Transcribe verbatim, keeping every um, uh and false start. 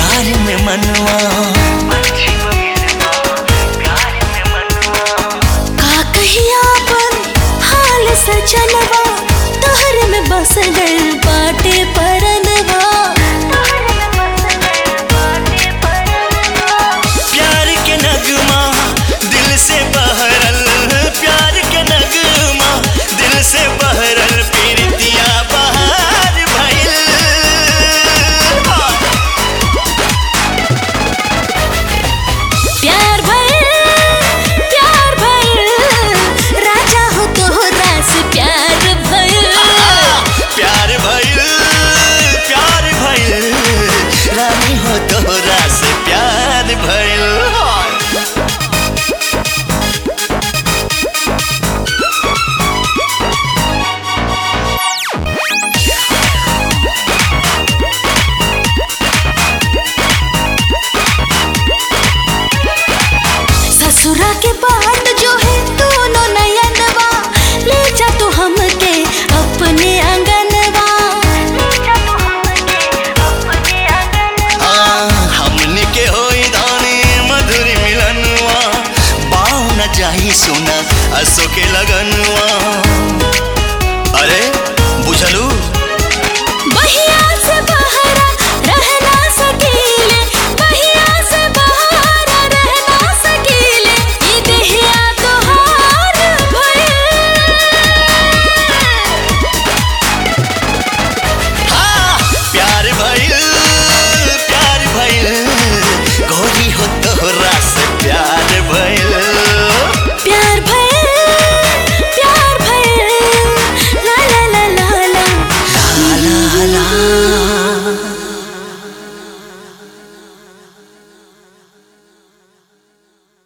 प्यार में मनवा का कहिया अपन हाल सजनवा तोहरे में बस गइल बाटे परनवा। प्यार के नगमा दिल से बहरल, प्यार के नगमा दिल से बहरल, पीरतिया बहार भइल। प्यार भइल प्यार भइल राजा हो तोहरा से प्यार भइल। प्यार भइल प्यार भइल रानी हो तोहरा से प्यार भइल। ससुरा के बाट जो है दोनों नयनवा ले जा तो हमके अपने आंगनवा। हमने के होई दानी मधुर मिलनवा, बाऊ न जाही सुना असो के लगनवा।